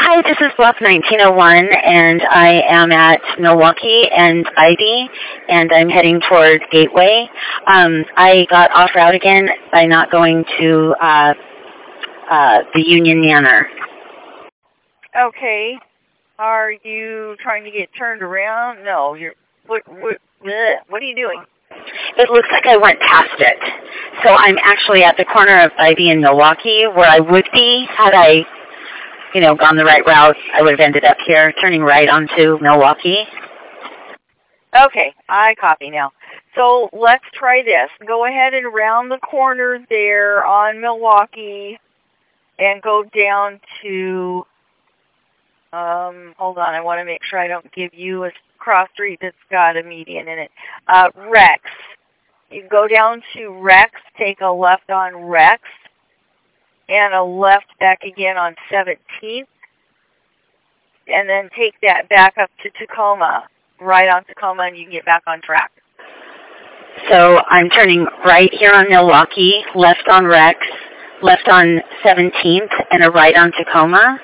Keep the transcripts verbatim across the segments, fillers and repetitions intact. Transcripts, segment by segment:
Hi, this is Block nineteen oh one, and I am at Milwaukee and Ivy, and I'm heading toward Gateway. Um, I got off route again by not going to uh, uh, the Union Manor. Okay. Are you trying to get turned around? No. You're. What? What? Bleh, what are you doing? It looks like I went past it. So I'm actually at the corner of Ivy and Milwaukee, where I would be had I, you know, gone the right route. I would have ended up here, turning right onto Milwaukee. Okay, I copy now. So let's try this. Go ahead and round the corner there on Milwaukee and go down to, um, hold on, I want to make sure I don't give you a cross street that's got a median in it. Uh, Rex. You go down to Rex, take a left on Rex, and a left back again on seventeenth, and then take that back up to Tacoma, right on Tacoma, and you can get back on track. So I'm turning right here on Milwaukee, left on Rex, left on seventeenth, and a right on Tacoma.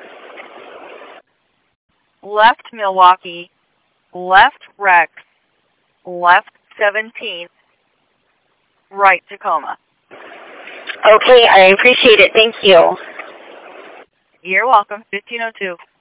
Left Milwaukee, left Rex, left seventeenth, right Tacoma. Okay, I appreciate it. Thank you. You're welcome. fifteen oh two.